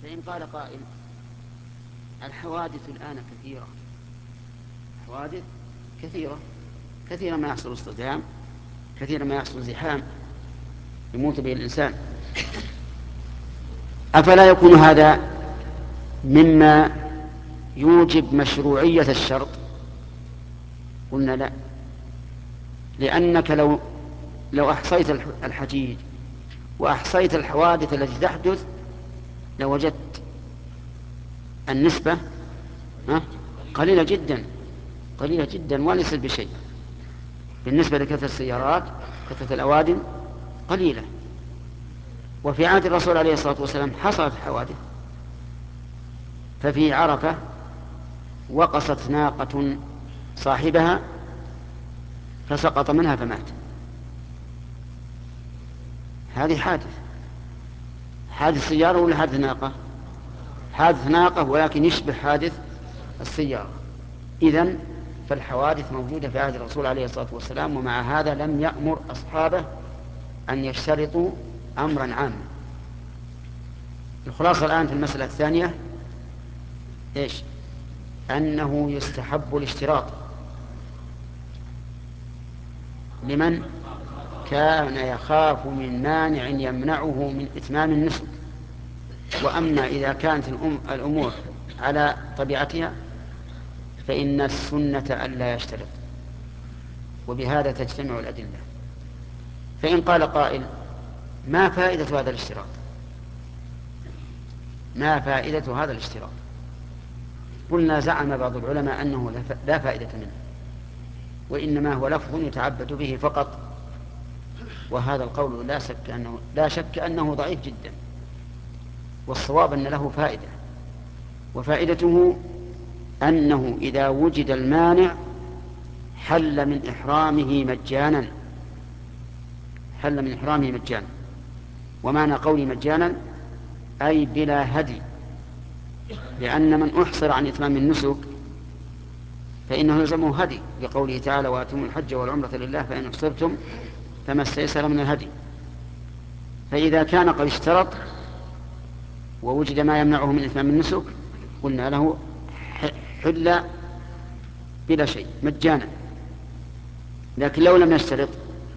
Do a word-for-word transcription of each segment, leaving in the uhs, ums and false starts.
فإن قال قائل الحوادث الآن كثيرة، حوادث كثيرة، كثيرا ما يحصل اصطدام، كثيرا ما يحصل زحام يموت به الإنسان، أفلا يكون هذا مما يوجب مشروعية الشرط؟ قلنا لا، لأنك لو لو أحصيت الحجيج وأحصيت الحوادث التي تحدث لوجدت النسبة قليلة جدا، قليلة جدا وليست بشيء بالنسبة لكثرة السيارات، كثرة الأوادم قليلة. وفي عهد الرسول عليه الصلاة والسلام حصلت حوادث، ففي عرفة وقصت ناقة صاحبها فسقط منها فمات. هذه حادث، حادث سيارة ولا حادث ناقة؟ حادث ناقة ولكن يشبه حادث السيارة. إذن فالحوادث موجودة في عهد الرسول عليه الصلاة والسلام، ومع هذا لم يأمر أصحابه أن يشترطوا أمرا عاما. الخلاصة الآن في المسألة الثانية إيش؟ أنه يستحب الاشتراط لمن كان يخاف من مانع يمنعه من إتمام النسك. وأما إذا كانت الأمور على طبيعتها فإن السنة ألا يشترط، وبهذا تجتمع الأدلة. فإن قال قائل ما فائدة هذا الاشتراط؟ ما فائدة هذا الاشتراط؟ قلنا زعم بعض العلماء أنه لا فائدة منه، وإنما هو لفظ يتعبد به فقط، وهذا القول لا شك أنه, لا شك أنه ضعيف جدا، والصواب أن له فائدة، وفائدته أنه إذا وجد المانع حل من إحرامه مجانا، حل من إحرامه مجانا. ومعنى قولي مجانا أي بلا هدي، لأن من أحصر عن إتمام النسك فإنه يلزمه هدي، لقوله تعالى وأتموا الحج والعمرة لله فإن أحصرتم فما استيسر من الهدي. فإذا كان قد اشترط ووجد ما يمنعه من إتمام النسك قلنا له حل بلا شيء مجانا. لكن لو لم يشترط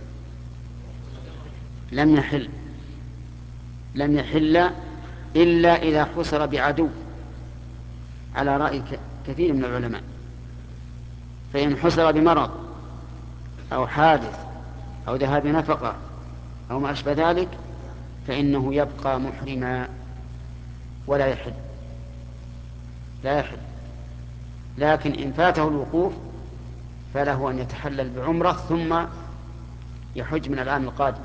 لم يحل، لم يحل إلا إذا حصر بعدو على رأي كثير من العلماء. فإن حصر بمرض أو حادث أو ذهاب نفقة أو ما أشبه ذلك فإنه يبقى محرما ولا يحل، لا يحل. لكن إن فاته الوقوف فله أن يتحلل بعمرة ثم يحج من العام القادم.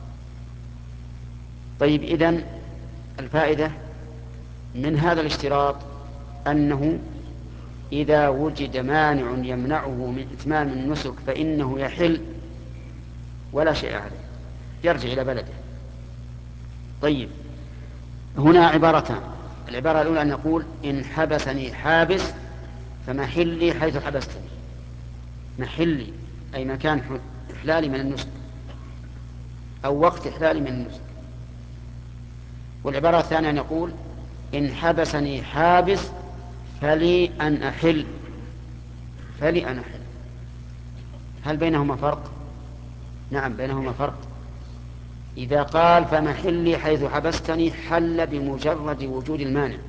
طيب، إذن الفائدة من هذا الاشتراط أنه إذا وجد مانع يمنعه من إتمام النسك فإنه يحل ولا شيء عليه، يرجع إلى بلده. طيب، هنا عبارتان. العبارة الأولى أن نقول إن حبسني حابس فمحلي حيث حبستني، محلي أي مكان إحلالي من النسك أو وقت إحلالي من النسك. والعبارة الثانية أن يقول إن حبسني حابس فلي أن أحل، فلي أن أحل. هل بينهما فرق؟ نعم بينهما فرق. إذا قال فمحلي حيث حبستني حل بمجرد وجود المانع،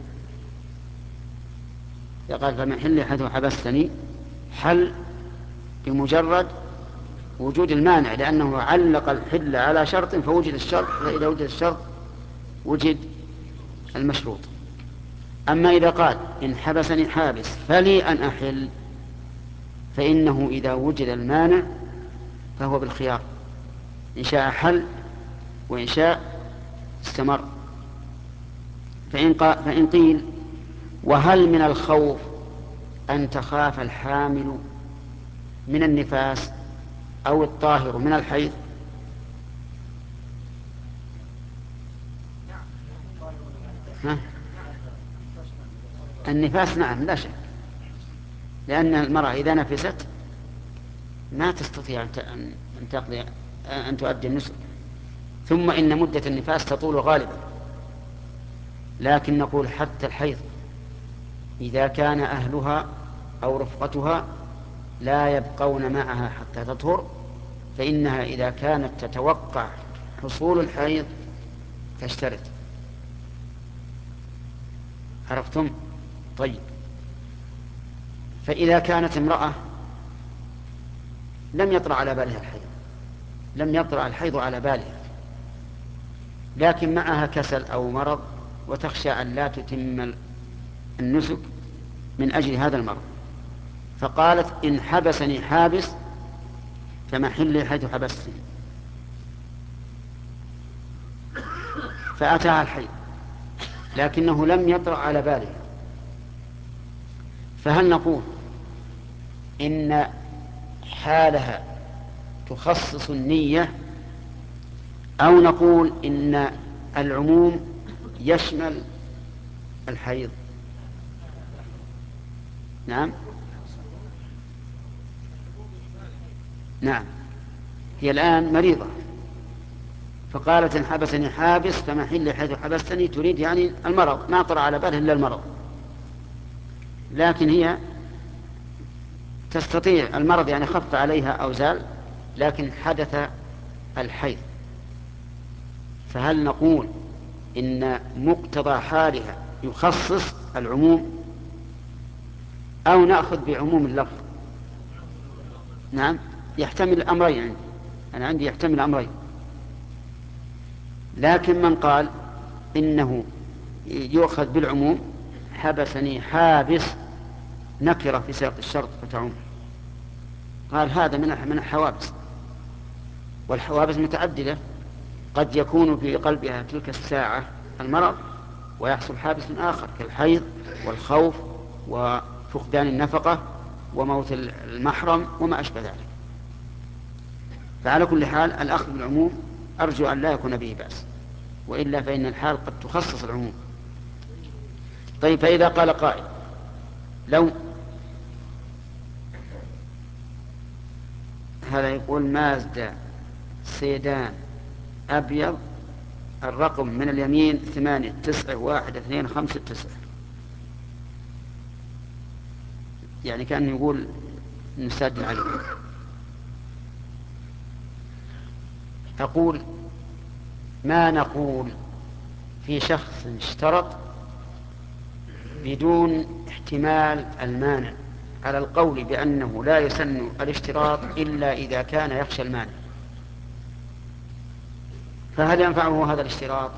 إذا قال فمحلي حيث حبستني حل بمجرد وجود المانع، لأنه علق الحل على شرط فوجد الشرط، فإذا وجد الشرط وجد المشروط. أما إذا قال إن حبسني حابس فلي أن أحل فإنه إذا وجد المانع فهو بالخيار، إن شاء حل وإن شاء استمر. فإن, فإن قيل وهل من الخوف أن تخاف الحامل من النفاس أو الطاهر من الحيض؟ ها؟ النفاس نعم لا شك، لأن المرأة إذا نفست ما تستطيع أن تقضي أن تؤدي النسك، ثم إن مدة النفاس تطول غالبا. لكن نقول حتى الحيض إذا كان أهلها أو رفقتها لا يبقون معها حتى تطهر، فإنها إذا كانت تتوقع حصول الحيض تشترط. عرفتم؟ طيب، فإذا كانت امرأة لم يطرأ على بالها الحيض، لم يطرأ الحيض على بالها، لكن معها كسل أو مرض وتخشى أن لا تتم النسك من أجل هذا المرض، فقالت إن حبسني حابس فمحلي حيث حبستني، فأتاها الحيض لكنه لم يطرأ على بالها، فهل نقول إن حالها تخصص النية، أو نقول إن العموم يشمل الحيض؟ نعم نعم هي الآن مريضة فقالت إن حبسني حابس فمحل حيث حبستني، تريد يعني المرض، ما طرأ على بالها إلا المرض، لكن هي تستطيع المرض يعني خف عليها أو زال، لكن حدث الحيض، فهل نقول إن مقتضى حالها يخصص العموم أو نأخذ بعموم اللفظ؟ نعم يحتمل أمرين عندي، أنا عندي يحتمل أمرين، لكن من قال إنه يؤخذ بالعموم حبسني حابس نكرة في سياق الشرط فتعم، قال هذا من من الحوابس، والحوابس متعددة، قد يكون في قلبها تلك الساعة المرض ويحصل حابس آخر كالحيض والخوف وفقدان النفقة وموت المحرم وما أشبه ذلك. فعلى كل حال الأخذ بالعموم أرجو أن لا يكون به بأس، وإلا فإن الحال قد تخصص العموم. طيب، فإذا قال قائل لو هذا يقول مازدا سيدان أبيض الرقم من اليمين ثمانية تسعة واحد اثنين خمسة تسعة، يعني كان يقول نساد عليه. أقول ما نقول في شخص اشترط بدون احتمال المانع على القول بأنه لا يسن الاشتراط إلا إذا كان يخشى المانع، فهل ينفعه هذا الاشتراط؟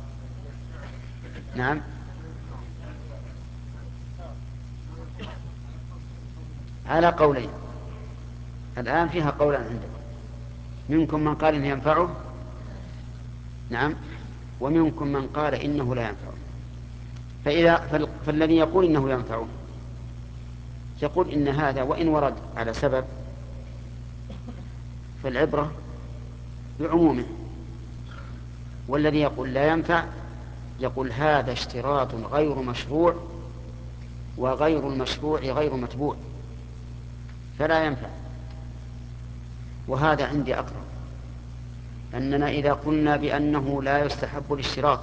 نعم على قولين، الآن فيها قولان عندكم، منكم من قال إنه ينفعه، نعم، ومنكم من قال إنه لا ينفعه. فإذا فالذي يقول إنه ينفعه يقول إن هذا وإن ورد على سبب فالعبرة بعمومه، والذي يقول لا ينفع يقول هذا اشتراط غير مشروع، وغير المشروع غير متبوع فلا ينفع. وهذا عندي أقرب، أننا إذا قلنا بأنه لا يستحب الاشتراط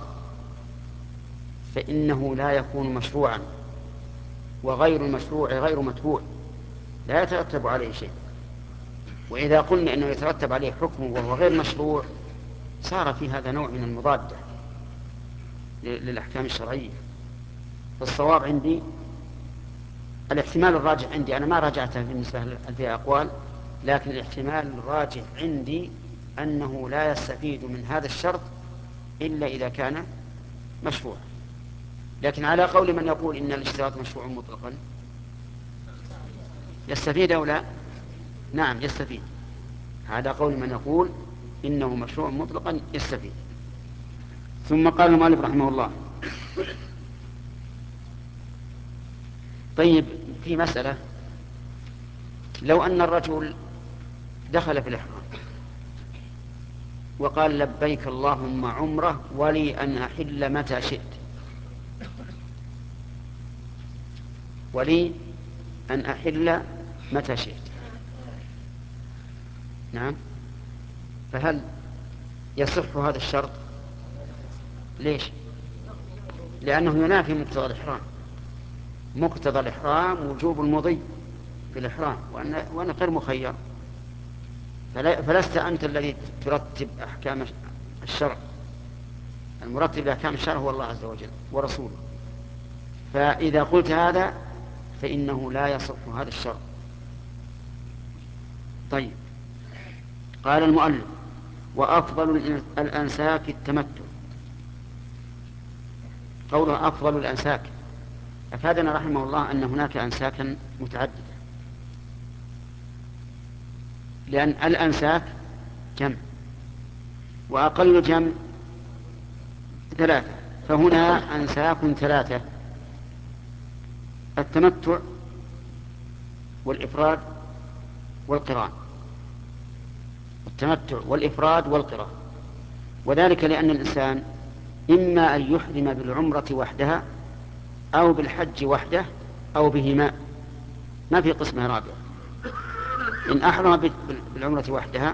فإنه لا يكون مشروعا، وغير المشروع غير متبوع لا يترتب عليه شيء. وإذا قلنا أنه يترتب عليه حكم وهو غير مشروع صار في هذا نوع من المضادة للأحكام الشرعية. فالصواب عندي الاحتمال الراجح عندي، أنا ما راجعته بالنسبة فيها أقوال، لكن الاحتمال الراجح عندي أنه لا يستفيد من هذا الشرط إلا إذا كان مشروع. لكن على قول من يقول إن الاشتراط مشروع مطلقا يستفيد أو لا؟ نعم يستفيد، على قول من يقول إنه مشروع مطلقا يستفيد. ثم قال المؤلف رحمه الله: طيب، في مسألة، لو أن الرجل دخل في الإحرام وقال لبيك اللهم عمره ولي أن أحل متى شئت، ولي أن أحل متى شئت، نعم، فهل يصح هذا الشرط؟ ليش؟ لأنه ينافي مقتضى الإحرام. مقتضى الإحرام وجوب المضي في الإحرام، وأنا, وأنا غير مخير. فلست أنت الذي ترتب أحكام الشرع، المرتب لأحكام الشرع هو الله عز وجل ورسوله. فإذا قلت هذا فإنه لا يصح هذا الشرع. طيب، قال المؤلف: وأفضل الأنساك التمتع. قوله أفضل الأنساك أفادنا رحمه الله أن هناك أنساكا متعددة، لأن الأنساك جمع، وأقل جمع ثلاثة، فهنا أنساك ثلاثة: التمتع والإفراد والقران. التمتع والإفراد والقران، وذلك لأن الإنسان إما أن يحرم بالعمرة وحدها أو بالحج وحده أو بهما، ما في قسمة رابعة. إن أحرم بالعمرة وحدها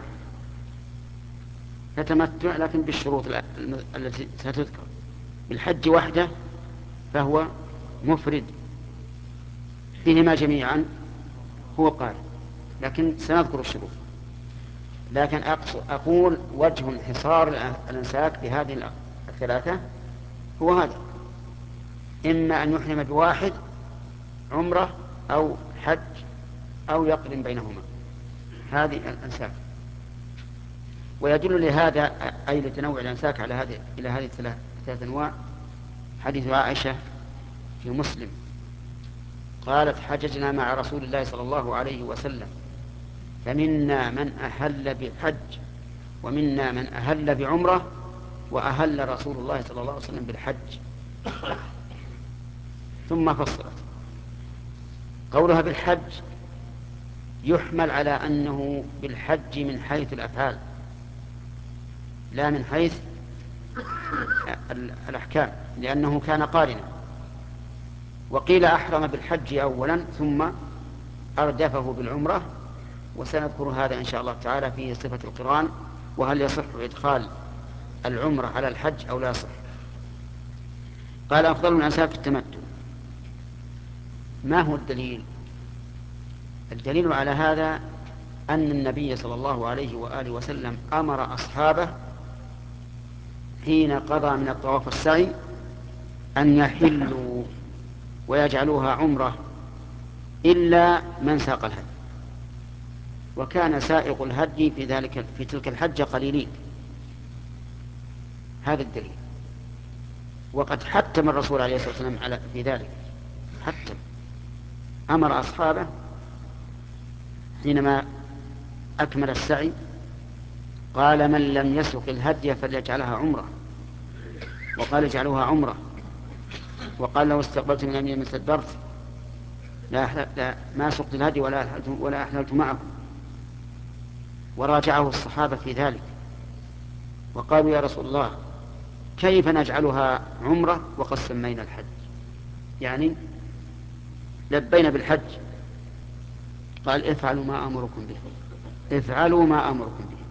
فتمتع لكن بالشروط التي ستذكر، بالحج وحده فهو مفرد بهما جميعا هو قارئ، لكن سنذكر الشروط. لكن أقول وجه انحصار الأنساك بهذه الثلاثة هو هذا: إما أن يحرم بواحد عمرة أو حج أو يقرن بينهما، هذه الأنساك. ويدل لهذا أي لتنوع الأنساك على هذه إلى هذه الثلاث أنواع حديث عائشة في مسلم قالت: حججنا مع رسول الله صلى الله عليه وسلم فمنا من أهل بالحج ومنا من أهل بعمرة وأهل رسول الله صلى الله عليه وسلم بالحج. ثم فصلت قولها بالحج يحمل على أنه بالحج من حيث الأفعال لا من حيث الأحكام، لأنه كان قارنا. وقيل أحرم بالحج أولا ثم أردفه بالعمرة، وسنذكر هذا إن شاء الله تعالى في صفة القران، وهل يصح إدخال العمرة على الحج أو لا يصح. قال: أفضل من أنساك التمتع. ما هو الدليل؟ الدليل على هذا أن النبي صلى الله عليه وآله وسلم أمر أصحابه حين قضى من الطواف والسعي أن يحلوا ويجعلوها عمرة إلا من ساق الهدي، وكان سائق الهدي في ذلك في تلك الحجة قليلين. هذا الدليل. وقد حتم الرسول عليه الصلاة والسلام على في ذلك، حتم أمر أصحابه حينما أكمل السعي قال: من لم يسق الهدي فليجعلها عمرة، وقال: اجعلوها عمرة. وقال: لو استقبلت من يمين استدبرت لا, لا ما سقت الهدي ولا أحللت, ولا أحللت معكم. وراجعه الصحابة في ذلك وقالوا: يا رسول الله كيف نجعلها عمرة وقد سمينا الحج؟ يعني لبينا بالحج. قال: افعلوا ما أمركم به، افعلوا ما أمركم به.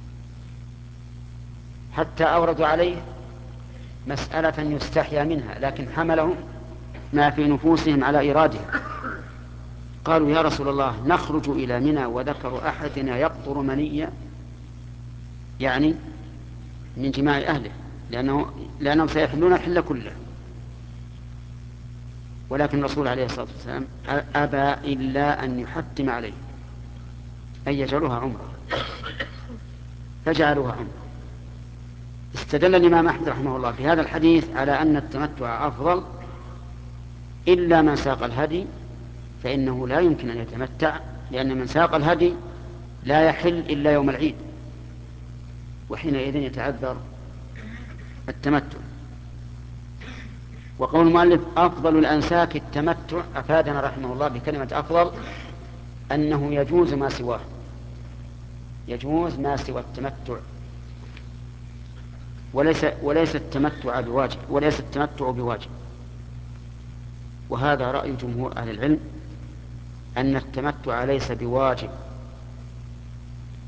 حتى أوردوا عليه مسألة يستحيا منها، لكن حملهم ما في نفوسهم على إيرادها. قالوا: يا رسول الله نخرج إلى منى وذكر أحدنا يقطر منيا، يعني من جماع أهله، لأنه لأنهم سيحلون الحل كله. ولكن الرسول عليه الصلاة والسلام أبى إلا أن يحتم عليه أن يجعلوها عمرة، فجعلوها عمرة. استدل الإمام أحمد رحمه الله في هذا الحديث على أن التمتع أفضل إلا من ساق الهدي، فإنه لا يمكن أن يتمتع، لأن من ساق الهدي لا يحل إلا يوم العيد، وحينئذ يتعذر التمتع. وقول المؤلف أفضل الأنساك التمتع أفادنا رحمه الله بكلمة أفضل أنه يجوز ما سواه، يجوز ما سوى التمتع، وليس وليس التمتع بواجب، وليس التمتع بواجب. وهذا رأي جمهور أهل العلم أن التمتع ليس بواجب.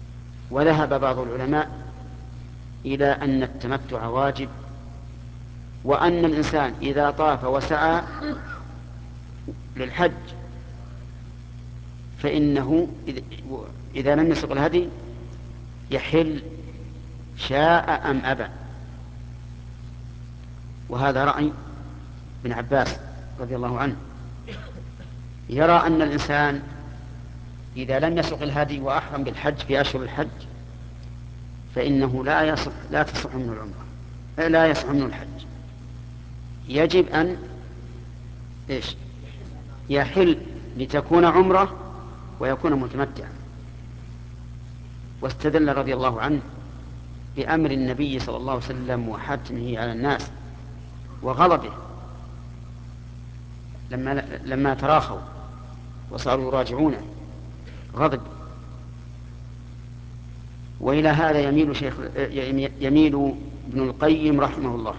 وذهب بعض العلماء إلى أن التمتع واجب، وأن الإنسان إذا طاف وسعى للحج فإنه إذا لم يسق الهدي يحل شاء أم أبى. وهذا رأي ابن عباس رضي الله عنه، يرى أن الإنسان إذا لم يسق الهدي وأحرم بالحج في أشهر الحج فإنه لا يصح لا تصح منه العمرة، لا يصح منه الحج، يجب أن إيش يحل لتكون عمرة ويكون متمتعا. واستدل رضي الله عنه بأمر النبي صلى الله عليه وسلم وحتمه على الناس وغضبه لما لما تراخوا وصاروا يراجعونه غضب. وإلى هذا يميل شيخ يميل ابن القيم رحمه الله،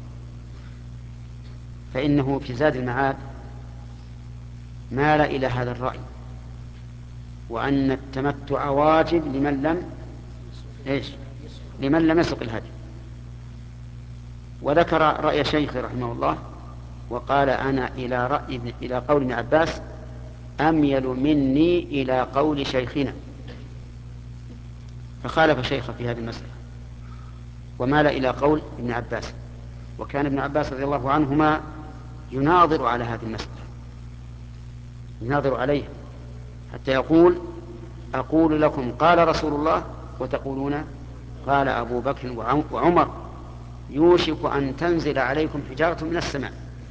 فإنه في زاد المعاد مال إلى هذا الرأي، وأن التمتع واجب لمن لم إيش لمن لم يسق الهدي. وذكر رأي شيخه رحمه الله وقال أنا إلى رأي إلى قول ابن عباس أميل مني إلى قول شيخنا، فخالف شيخه في هذه المسألة ومال إلى قول ابن عباس. وكان ابن عباس رضي الله عنهما يناظر على هذه المسألة، يناظر عليه حتى يقول أقول لكم قال رسول الله وتقولون قال أبو بكر وعمر يوشك أن تنزل عليكم حجارة من السماء،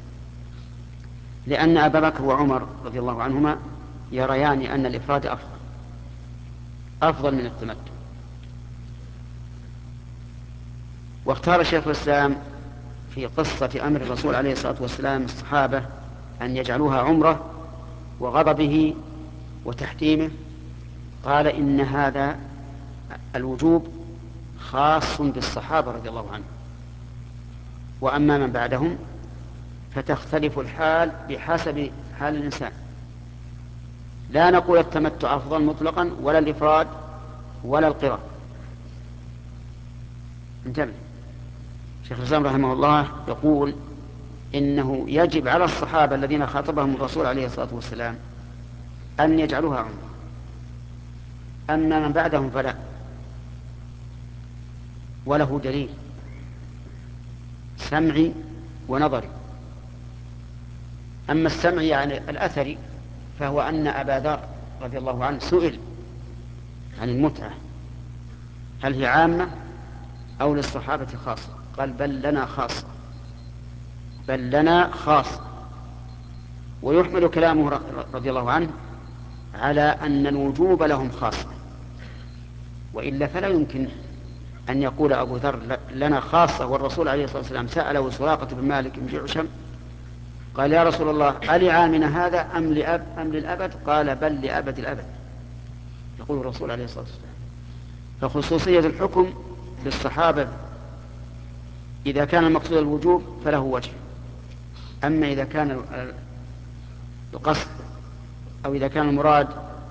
لأن أبا بكر وعمر رضي الله عنهما يريان أن الإفراد أفضل أفضل من التمتع. واختار شيخ الإسلام في قصة أمر الرسول عليه الصلاة والسلام الصحابة أن يجعلوها عمرة وغضبه وتحكيمه، قال إن هذا الوجوب خاص بالصحابة رضي الله عنهم، وأما من بعدهم فتختلف الحال بحسب حال الإنسان. لا نقول التمتع أفضل مطلقا ولا الإفراد ولا القران. انتبه، شيخ الإسلام رحمه الله يقول إنه يجب على الصحابة الذين خاطبهم الرسول عليه الصلاة والسلام أن يجعلوها عمرة، أما من بعدهم فلا، وله دليل سمعي ونظري. أما السمعي يعني الأثري فهو أن أبا ذر رضي الله عنه سئل عن المتعة هل هي عامة أو للصحابة خاصة، قال بل لنا خاصة بل لنا خاصة. ويحمل كلامه رضي الله عنه على أن الوجوب لهم خاصة، وإلا فلا يمكن أن يقول أبو ذر لنا خاصة والرسول عليه الصلاة والسلام سأله سراقة بن مالك بن جعشم قال يا رسول الله ألعامنا هذا أم لأب أم للأبد؟ قال بل لأبد الأبد، يقول الرسول عليه الصلاة والسلام. فخصوصية الحكم للصحابة إذا كان المقصود الوجوب فله وجه، أما إذا كان القصد أو إذا كان المراد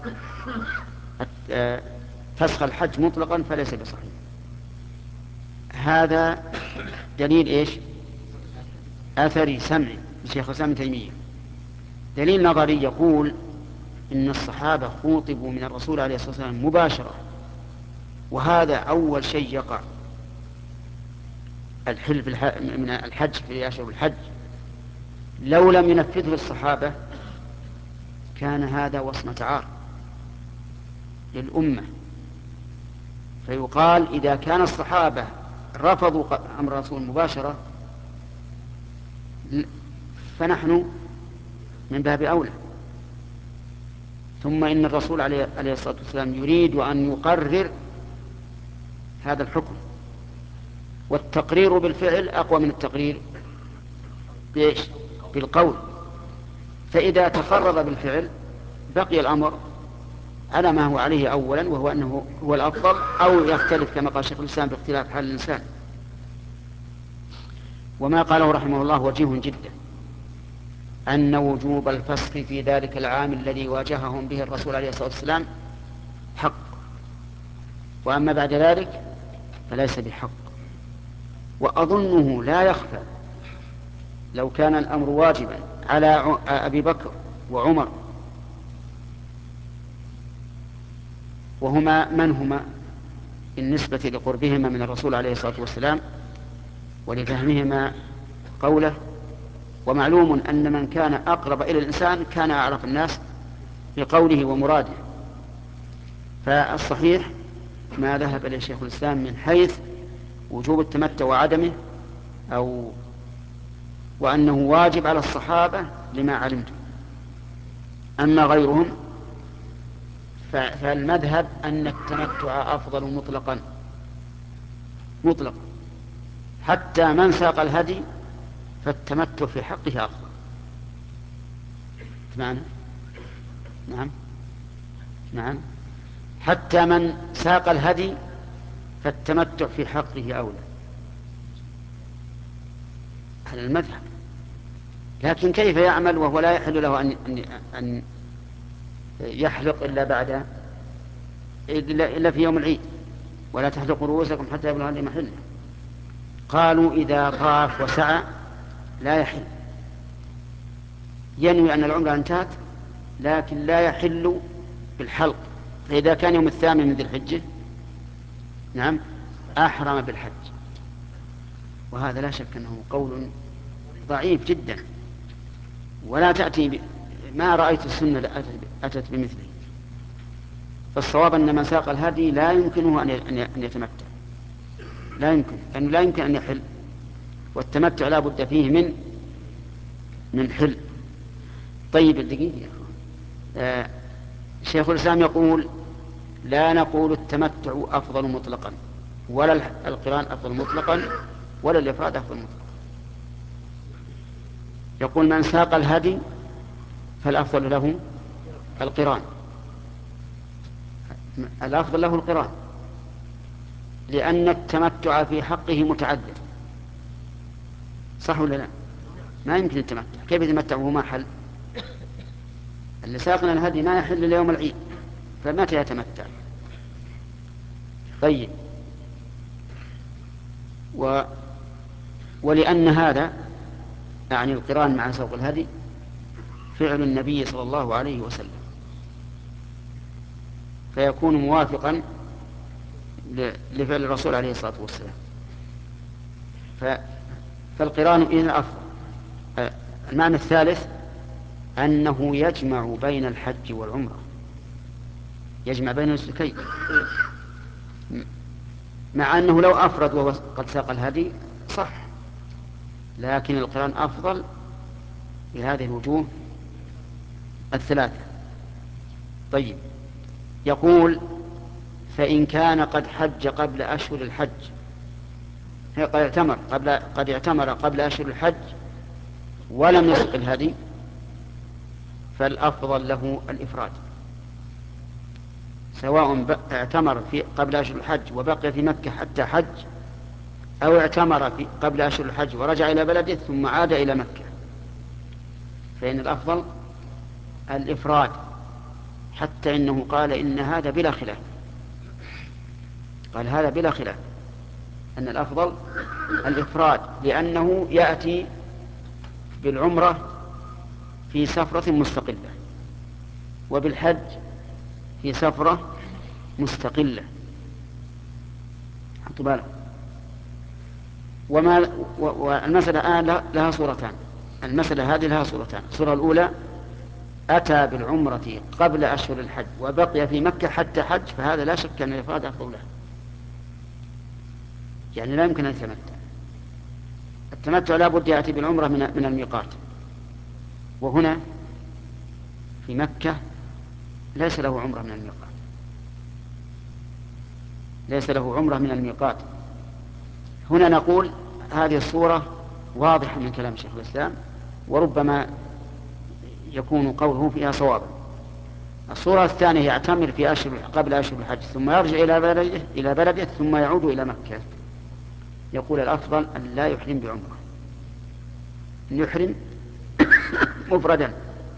فسخ الحج مطلقا فليس بصحيح. هذا دليل إيش أثري سمعي لشيخ الإسلام ابن تيمية. دليل نظري يقول إن الصحابة خوطبوا من الرسول عليه الصلاة والسلام مباشرة، وهذا أول شيء يقع الحل من الحج في أشهر الحج. لو لم ينفذه الصحابة كان هذا وصمة عار للأمة، فيقال إذا كان الصحابة رفضوا أمر الرسول مباشرة فنحن من باب أولى. ثم إن الرسول عليه الصلاة والسلام يريد أن يقرر هذا الحكم، والتقرير بالفعل أقوى من التقرير بإيش؟ بالقول. فإذا تقرر بالفعل بقي الأمر على ما هو عليه أولا، وهو أنه هو الأفضل، أو يختلف كما قال شيخ الإسلام باختلاف حال الإنسان. وما قاله رحمه الله وجيه جدا أن وجوب الفسخ في ذلك العام الذي واجههم به الرسول عليه الصلاة والسلام حق، وأما بعد ذلك فليس بحق. وأظنه لا يخفى لو كان الأمر واجبا على أبي بكر وعمر، وهما من هما بالنسبة لقربهما من الرسول عليه الصلاة والسلام ولفهمهما قوله، ومعلوم أن من كان أقرب إلى الإنسان كان أعرف الناس بقوله ومراده. فالصحيح ما ذهب إليه شيخ الإسلام من حيث وجوب التمتع وعدمه، أو وأنه واجب على الصحابة لما علمت. أما غيرهم فالمذهب أن التمتع أفضل مطلقا مطلقا، حتى من ساق الهدي فالتمتع في حقه أفضل. معنى؟ نعم نعم حتى من ساق الهدي فالتمتع في حقه أولى على المذهب. لكن كيف يعمل وهو لا يحل له أن, أن, أن يحلق إلا بعد إلا في يوم العيد، ولا تحلقوا رؤوسكم حتى يبلغ الهدي محله. قالوا إذا طاف وسعى لا يحل، ينوي أن العمرة انتهت لكن لا يحل بالحلق. فإذا كان يوم الثامن من ذي الحجة نعم أحرم بالحج. وهذا لا شك أنه قول ضعيف جدا، ولا تأتي ب... ما رأيت السنة أتت بمثله. فالصواب أن من ساق الهدي لا يمكنه أن يتمتع، لا يمكن أن لا يمكن أن يحل، والتمتع لا بد فيه من من حل. طيب الدقيقة يا أخوان، آه شيخ الإسلام يقول لا نقول التمتع أفضل مطلقا، ولا القران أفضل مطلقا، ولا الإفراد أفضل مطلقا. يقول من ساق الهدي فالأفضل له القران، الأفضل له القران، لأن التمتع في حقه متعدد. صح ولا لا؟ ما يمكن التمتع، كيف يتمتع وهو ما حل؟ اللي ساقنا الهدي ما يحل ليوم العيد، فمتى يتمتع؟ طيب و... ولأن هذا يعني القران مع سوق الهدي فعل النبي صلى الله عليه وسلم، فيكون موافقا لفعل الرسول عليه الصلاة والسلام. ف... فالقران إذن أفضل. المعنى الثالث أنه يجمع بين الحج والعمرة، يجمع بين النسكين، مع أنه لو أفرد وهو قد ساق الهدي صح، لكن القران أفضل بهذه الوجوه الثلاثة. طيب يقول فإن كان قد حج قبل أشهر الحج، قد اعتمر قبل قد اعتمر قبل أشهر الحج ولم يسق الهدي فالأفضل له الإفراد، سواء اعتمر في قبل أشهر الحج وبقي في مكة حتى حج، أو اعتمر في قبل أشهر الحج ورجع إلى بلده ثم عاد إلى مكة، فإن الأفضل الإفراد. حتى إنه قال إن هذا بلا خلاف، قال هذا بلا خلاف أن الأفضل الإفراد، لأنه يأتي بالعمرة في سفرة مستقلة وبالحج في سفرة مستقلة. حطوا بالك. وما والمسألة الآن لها صورتان، المسألة هذه لها صورتان. الصورة الأولى أتى بالعمرة قبل أشهر الحج وبقي في مكة حتى حج، فهذا لا شك أن الإفراد أفضل له، يعني لا يمكن أن يتمتع. التمتع لا بد يأتي بالعمرة من الميقات، وهنا في مكة ليس له عمرة من الميقات، ليس له عمرة من الميقات. هنا نقول هذه الصورة واضحة من كلام شيخ الإسلام، وربما يكون قوله فيها صوابا. الصورة الثانية يعتمر في أشهر قبل أشهر الحج ثم يرجع إلى بلده إلى بلده ثم يعود إلى مكة. يقول الأفضل أن لا يحرم بعمرة، أن يحرم مفردا.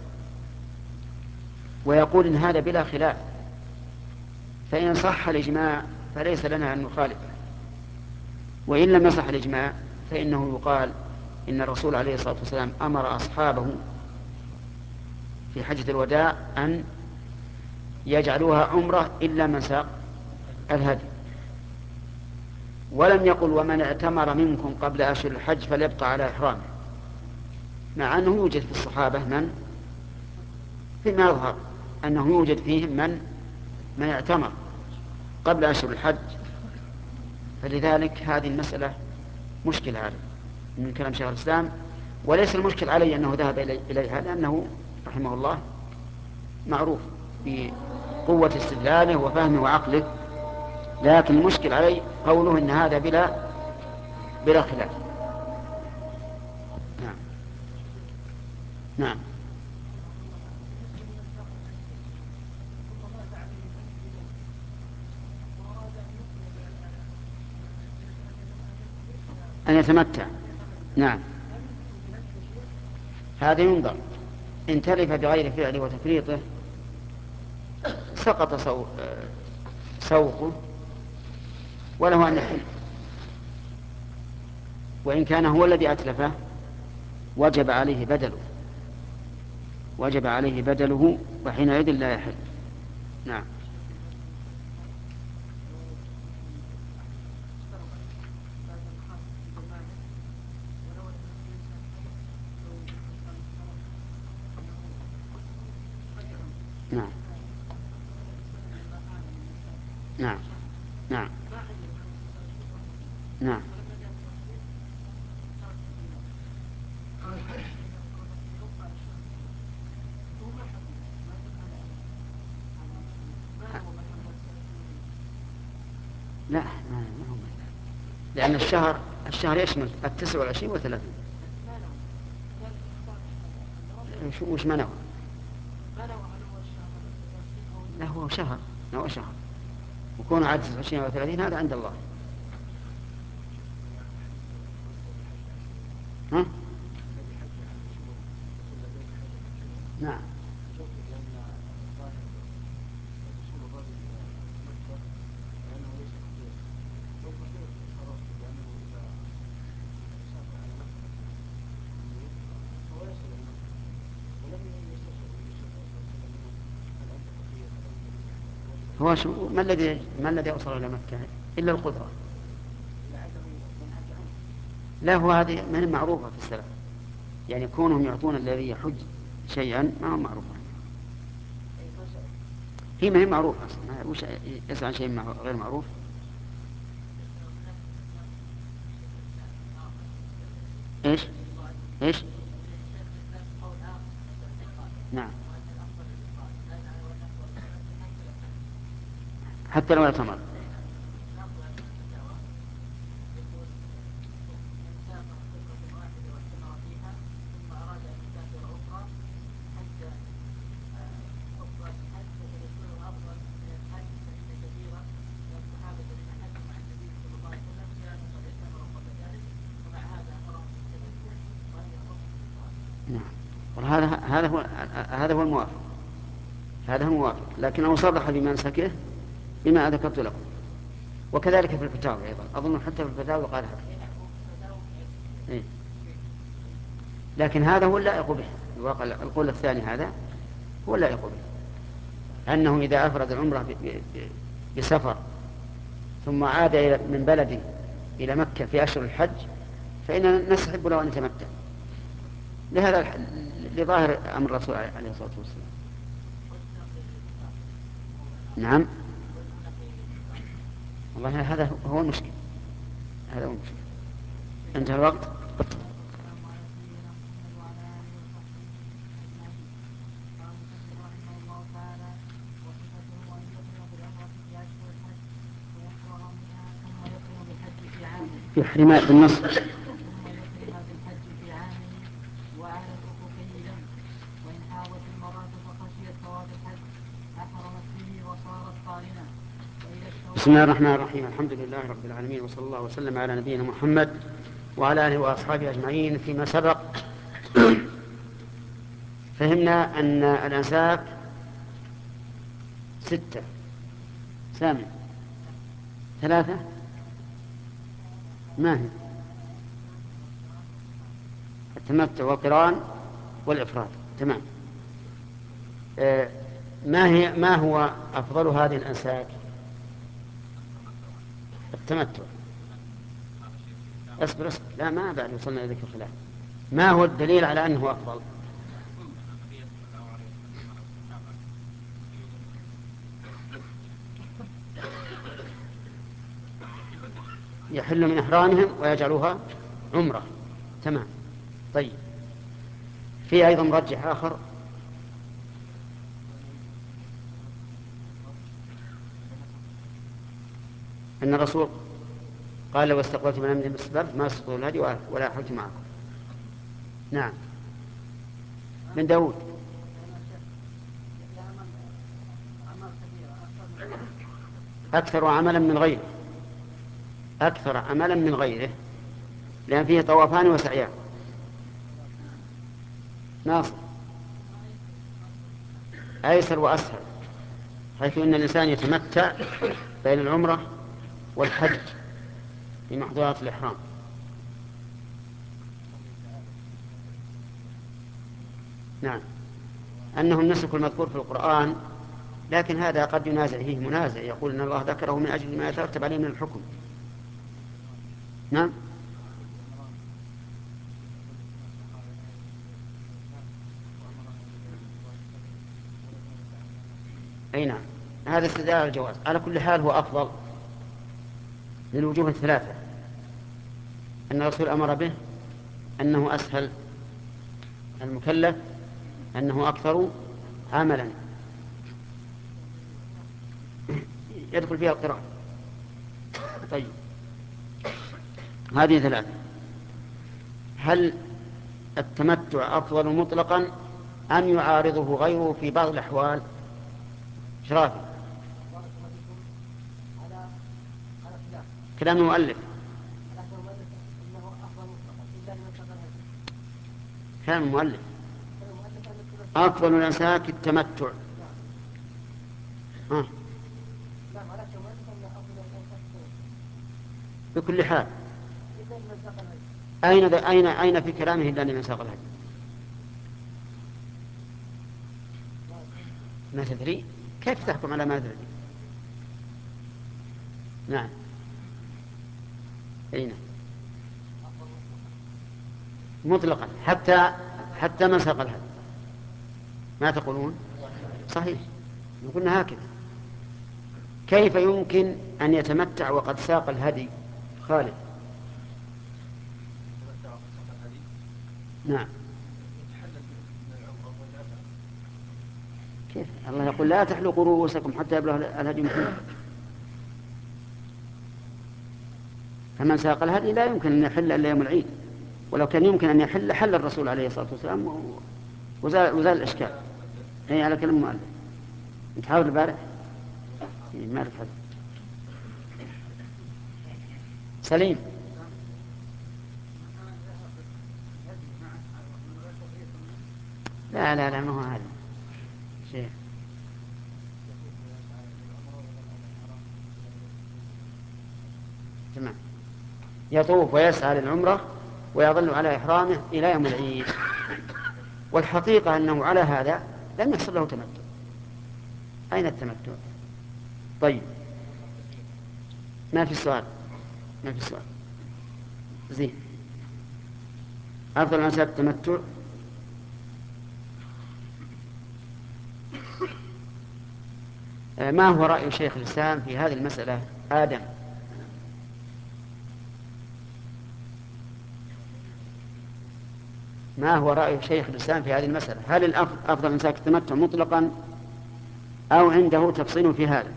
ويقول إن هذا بلا خلاف، فإن صح الإجماع فليس لنا أن نخالف، وإن لم يصح الإجماع فإنه يقال إن الرسول عليه الصلاة والسلام أمر أصحابه في حجة الوداع أن يجعلوها عمرة إلا من ساق الهدي، ولم يقل ومن اعتمر منكم قبل أشهر الحج فليبقى على إحرامه، مع أنه يوجد في الصحابة من فيما يظهر أنه يوجد فيهم من من اعتمر قبل أشهر الحج. فلذلك هذه المسألة مشكلة علي من كلام شيخ الإسلام، وليس المشكل علي أنه ذهب إليها، لأنه رحمه الله معروف بقوة استدلاله وفهمه وعقله، لكن المشكل علي قوله إن هذا بلا بلا خلاف. نعم نعم. أن يتمتع. نعم، هذا ينظر، إن تلف بغير فعله وتفريطه سقط سوقه وله أن يحل، وإن كان هو الذي أتلفه وجب عليه بدله وجب عليه بدله وحينئذ لا يحل. نعم. نعم نعم نعم نعم. لا ما هو، لأن الشهر الشهر يشمل التسع والعشرين والثلاثين. وش منعه؟ لا هو شهر، هو شهر، وكون عاد تسع وعشرين وثلاثين هذا عند الله. ها؟ نعم. هو شو ما الذي ما الذي أوصل إلى مكة إلا القدرة؟ لا هو هذه ما هي معروفة في السلف، يعني كونهم يعطون الذي يحج شيئا ما هو معروف، هي ما هي معروفة أصلا. وش يسأل عن شيء غير معروف؟ إيش إيش؟ نعم، حتى لو اعتمر. نعم. وهذا هذا هو هذا هو الموافق، هذا هو الموافق، لكنه صرح بمنسكه بما ذكرت لكم. وكذلك في الفتاوى أيضا، أظن حتى في الفتاوى قال هذا. إيه؟ لكن هذا هو اللائق به، الواقع القول الثاني هذا هو اللائق به، أنه إذا أفرد العمرة بسفر ثم عاد من بلده إلى مكة في أشهر الحج فإننا نستحب له أن يتمتع، لهذا لظاهر أمر الرسول عليه الصلاة والسلام. نعم. والله هذا هو المشكل، هذا هو المشكل. انتهى الوقت. في حرماء بالنص. بسم الله الرحمن الرحيم، الحمد لله رب العالمين، وصلى الله وسلم على نبينا محمد وعلى آله وأصحابه أجمعين. فيما سبق فهمنا أن الأنساك ستة، سامع ثلاثة، ما هي؟ التمتع والقران والإفراد. تمام. آه ما هي ما هو أفضل هذه الأنساك؟ التمتع. اصبر اصبر، لا ما بعد وصلنا إلى ذكر الخلاف. ما هو الدليل على أنه أفضل؟ يحل من إحرامهم ويجعلوها عمرة. تمام. طيب، في أيضا مرجح آخر، أن الرسول قال لو استقبلت من أمري ما استدبرت ما استطعت الهدي ولا حلت معكم. نعم. من داود. أكثر عملا من غيره، أكثر عملا من غيره، لأن فيه طوافان وسعيان. ناصر. أيسر وأسهل، حيث أن الإنسان يتمتع بين العمرة والحج بمحظورات الإحرام. نعم، أنه النسك المذكور في القرآن، لكن هذا قد ينازع فيه منازع، يقول أن الله ذكره من أجل ما يترتب عليه من الحكم. نعم. أي نعم، هذا استدلال الجواز. على كل حال هو أفضل للوجوه الثلاثة، أن الرسول أمر به، أنه أسهل المكلف، أنه أكثر عملا يدخل فيها القراءة. طيب، هذه ثلاثة. هل التمتع أفضل مطلقا أم يعارضه غيره في بعض الأحوال؟ شرافي. كلام المؤلف. كلام المؤلف أفضل الأنساك التمتع. ها. بكل حال، أين أين أين في كلامه إلا لمن ساق الهدي؟ ما تدري؟ كيف تحكم على ما تدري؟ نعم. أين مطلقا حتى حتى من ساق الهدي. ما تقولون؟ صحيح، قلنا هكذا. كيف يمكن أن يتمتع وقد ساق الهدي؟ خالد. نعم. كيف؟ الله يقول لا تحلقوا رؤوسكم حتى يبلغ الهدي محله. فمن ساق الهدي لا يمكن أن يحل إلا يوم العيد، ولو كان يمكن أن يحل حل الرسول عليه الصلاة والسلام وزال, وزال الإشكال. هي على كلام المؤلف. انت حاول البارح ما أعرف هذا. سليم. لا لا لا ما هو هذا شيء. تمام. يطوف ويسعى للعمرة ويظل على إحرامه إلى يوم العيد، والحقيقة أنه على هذا لم يحصل له تمتع. أين التمتع؟ طيب، ما في سؤال، ما في سؤال. زين. أفضل أنساب التمتع. ما هو رأي شيخ الإسلام في هذه المسألة؟ آدم. ما هو رأي شيخ الإسلام في هذه المسألة؟ هل الأفضل إمساك التمتع مطلقا أو عنده تفصيل في هذا؟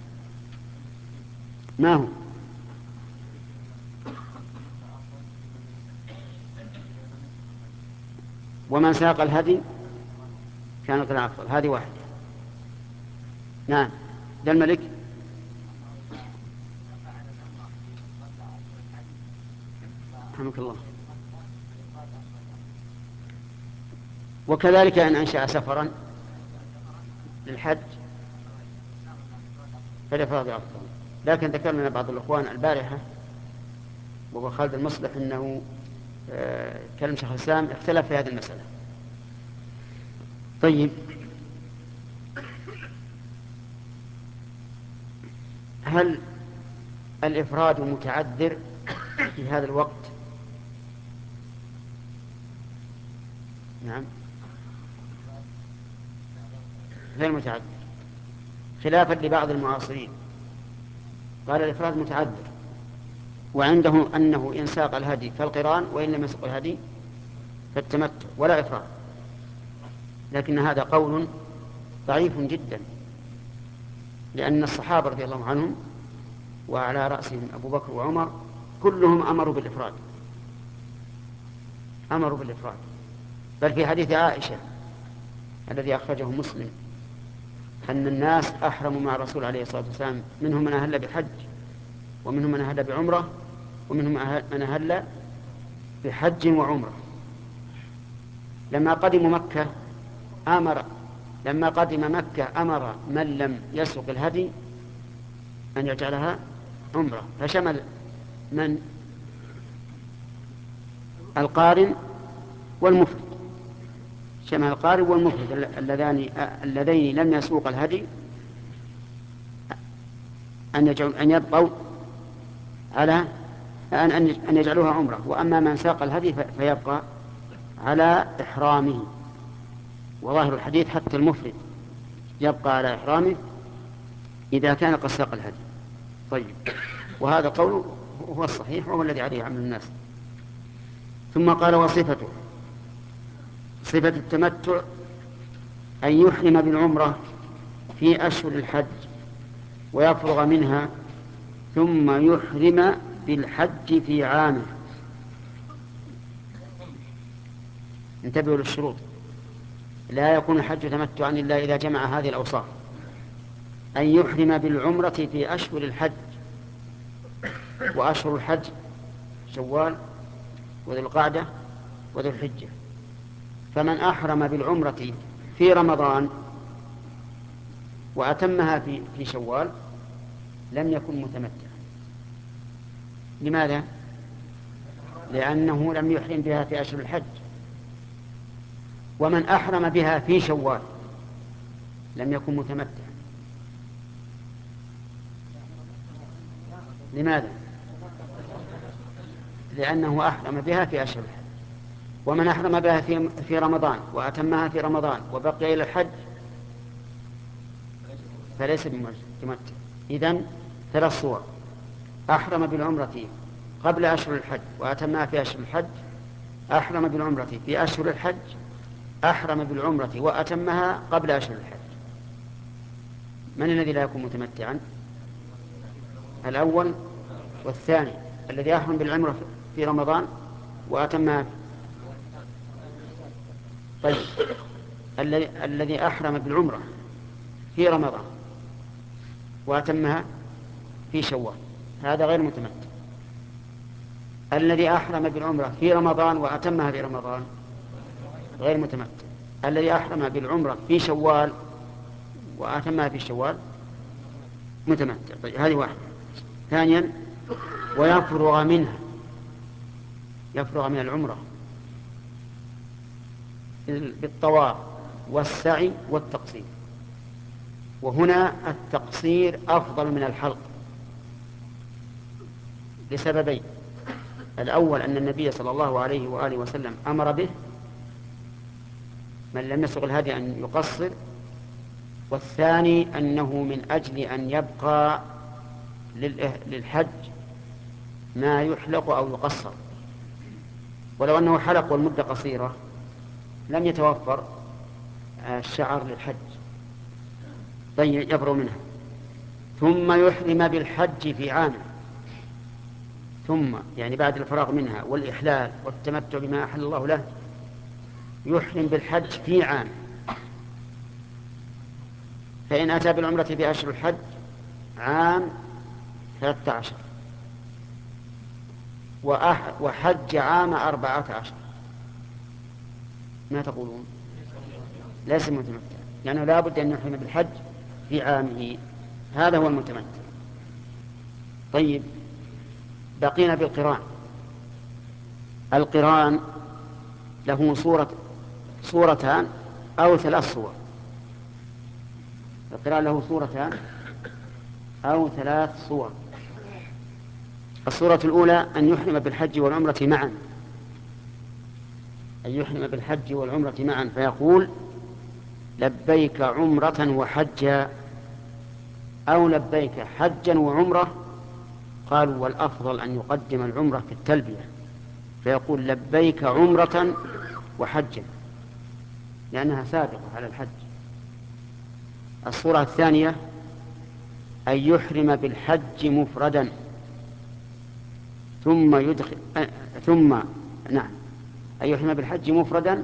ما هو؟ ومن ساق الهدي كان القران أفضل. هذه واحدة. نعم. ده الملك. رحمك الله. وكذلك أن أنشأ سفرا للحج فالإفراد أفضل. لكن ذكر لنا بعض الأخوان البارحة وهو خالد المصلح أنه كلام شيخ الإسلام اختلف في هذه المسألة. طيب، هل الإفراد متعذر في هذا الوقت؟ نعم، غير متعذر، خلافا لبعض المعاصرين قال الإفراد متعذر، وعنده أنه إن ساق الهدي فالقران، وإن لم يسق الهدي فالتمتع ولا إفراد. لكن هذا قول ضعيف جدا، لأن الصحابة رضي الله عنهم وعلى رأسهم أبو بكر وعمر كلهم أمروا بالإفراد، أمروا بالإفراد. بل في حديث عائشة الذي أخرجه مسلم أن الناس أحرموا مع الرسول عليه الصلاة والسلام، منهم من أهل بحج، ومنهم من أهل بعمرة، ومنهم من أهل بحج وعمرة. لما قدموا مكة أمر لما قدم مكة أمر من لم يسق الهدي أن يجعلها عمرة، فشمل من القارن والمفرد، شمل القارن والمفرد اللذان اللذين لم يسوق الهدي أن يجعلوا أن يبقوا على أن أن يجعلوها عمرة، وأما من ساق الهدي فيبقى على إحرامه. وظاهر الحديث حتى المفرد يبقى على إحرامه إذا كان قد ساق الهدي. طيب، وهذا قول هو الصحيح وهو الذي عليه عمل الناس. ثم قال وصفته، صفة التمتع أن يحرم بالعمرة في أشهر الحج ويفرغ منها، ثم يحرم بالحج في عامه. انتبهوا للشروط، لا يكون الحج تمتعا إلا إذا جمع هذه الأوصاف: أن يحرم بالعمرة في أشهر الحج، وأشهر الحج شوال وذو القعدة وذو الحجة. فمن أحرم بالعمرة في رمضان وأتمها في في شوال لم يكن متمتعا. لماذا؟ لأنه لم يحرم بها في أشهر الحج. ومن أحرم بها في شوال لم يكن متمتعا. لماذا؟ لأنه أحرم بها في أشهر الحج. ومن أحرم بها في في رمضان وأتمها في رمضان وبقي إلى الحج فليس بمتمتع. إذن ثلاث صور: أحرم بالعمرة قبل أشهر الحج وأتمها في أشهر الحج، أحرم بالعمرة في أشهر الحج، أحرم بالعمرة وأتمها قبل أشهر الحج. من الذي لا يكون متمتعا؟ الأول والثاني، الذي أحرم بالعمرة في رمضان وأتمها. طيب، الذي أحرم بالعمرة في رمضان وأتمها في شوال هذا غير متمتع. الذي أحرم بالعمرة في رمضان وأتمها في رمضان غير متمتع. الذي أحرم بالعمرة في شوال وأتمها في شوال متمتع. طيب، هذه واحدة. ثانيا، ويفرغ منها، يفرغ من العمرة بالطواف والسعي والتقصير. وهنا التقصير أفضل من الحلق لسببين: الأول أن النبي صلى الله عليه وآله وسلم أمر به، من لم يسق الهدي أن يقصر. والثاني أنه من أجل أن يبقى للحج ما يحلق أو يقصر، ولو أنه حلق والمدة قصيرة لم يتوفر الشعر للحج. طيب، يبرو منها. ثم يحرم بالحج في عامه، ثم يعني بعد الفراغ منها والإحلال والتمتع بما أحل الله له يحرم بالحج في عامه. فإن أتى بالعمرة في أشهر الحج عام ثلاثة عشر وحج عام أربعة عشر، ما تقولون؟ ليس متمتع، لأنه لا بد أن يحرم بالحج في عامه، هذا هو المتمتع. طيب، بقينا بالقران. القران له صورة صورتان أو ثلاث صور. القران له صورتان أو ثلاث صور. الصورة الأولى أن يحرم بالحج والعمرة معا، أن يحرم بالحج والعمرة معا فيقول لبيك عمرة وحجا، أو لبيك حجا وعمرة. قالوا والأفضل أن يقدم العمرة في التلبية فيقول لبيك عمرة وحجا لأنها سابقة على الحج. الصورة الثانية أن يحرم بالحج مفردا ثم يدخل أه ثم نعم أن يحرم بالحج مفردا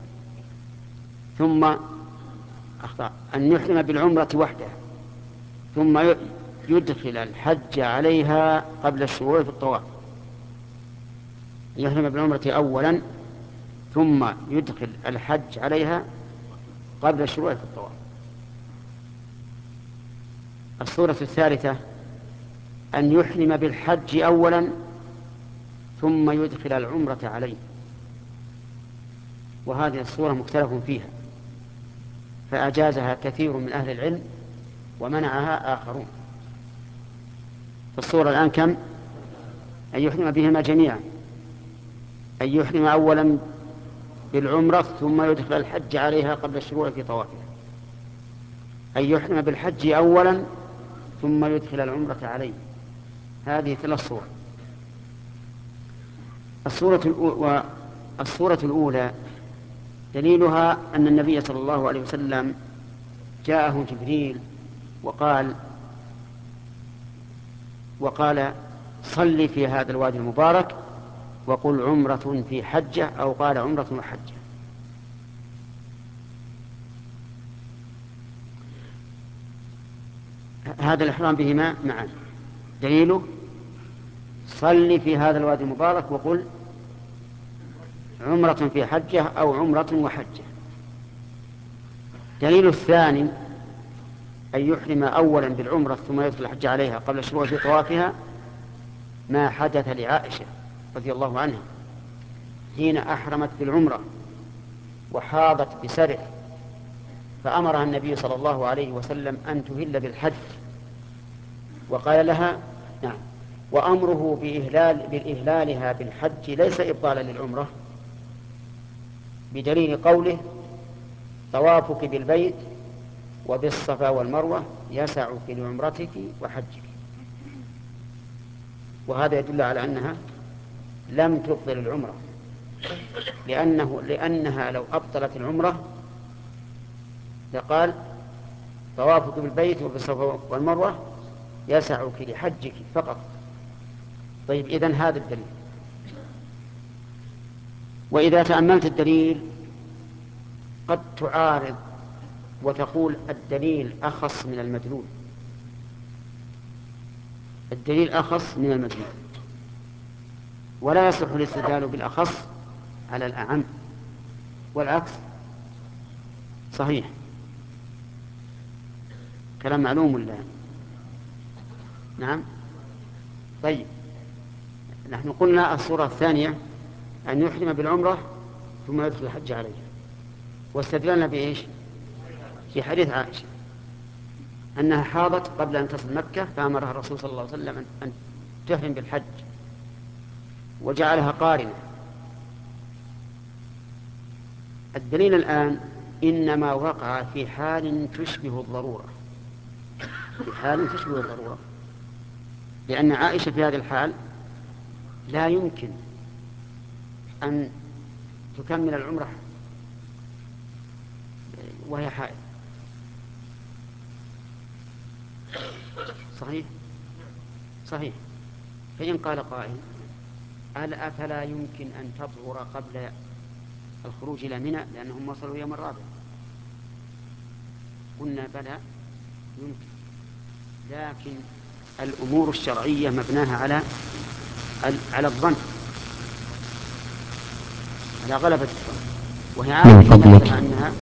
ثم أخطأ أن يحرم بالعمرة وحده ثم يدخل الحج عليها قبل الشروع في الطواف. يحرم بالعمرة أولا ثم يدخل الحج عليها قبل الشروع في الطواف. الصورة الثالثة أن يحرم بالحج أولا ثم يدخل العمرة عليه، وهذه الصورة مختلف فيها فأجازها كثير من أهل العلم ومنعها آخرون. فالصورة الآن كم؟ أن يحرم بهما جميعا، أن يحرم أولا بالعمرة ثم يدخل الحج عليها قبل الشروع في طوافها، أن يحرم بالحج أولا ثم يدخل العمرة عليه. هذه ثلاث صور. الصورة الأولى, الصورة الأولى دليلها أن النبي صلى الله عليه وسلم جاءه جبريل وقال وقال صل في هذا الوادي المبارك وقل عمرة في حجة، أو قال عمرة وحجة. هذا الإحرام بهما معا دليله صل في هذا الوادي المبارك وقل عمرة في حجة أو عمرة وحجة. دليل الثاني أن يحرم أولا بالعمرة ثم يدخل الحج عليها قبل الشروع في طوافها ما حدث لعائشة رضي الله عنها حين أحرمت بالعمرة وحاضت بسرع فأمرها النبي صلى الله عليه وسلم أن تهل بالحج، وقال لها نعم وأمره بإهلال بإهلالها بالحج ليس إبطالا للعمرة بدليل قوله طوافك بالبيت وبالصفا والمروة يسعك لعمرتك وحجك. وهذا يدل على أنها لم تبطل العمرة، لأنه لأنها لو أبطلت العمرة لقال طوافك بالبيت وبالصفا والمروة يسعك لحجك فقط. طيب إذن هذا الدليل. وإذا تأملت الدليل قد تعارض وتقول الدليل أخص من المدلول، الدليل أخص من المدلول، ولا يصح الاستدلال بالأخص على الأعم والعكس صحيح. كلام معلوم ولا؟ نعم. طيب نحن قلنا الصورة الثانية أن يحرم بالعمرة ثم يدخل الحج عليها، واستدللنا بإيش؟ في حديث عائشة أنها حاضت قبل أن تصل مكة فأمرها الرسول صلى الله عليه وسلم أن تحرم بالحج وجعلها قارنة. الدليل الآن إنما وقع في حال تشبه الضرورة، في حال تشبه الضرورة، لأن عائشة في هذا الحال لا يمكن أن تكمل العمرة وهي حائض. صحيح صحيح. فإن قال قائل قال أفلا يمكن أن تطهر قبل الخروج إلى منى لأنهم وصلوا يوم الرابع؟ قلنا بلى يمكن، لكن الأمور الشرعية مبناها على على الظن، على غلبة الظن، وهي عارفة أنها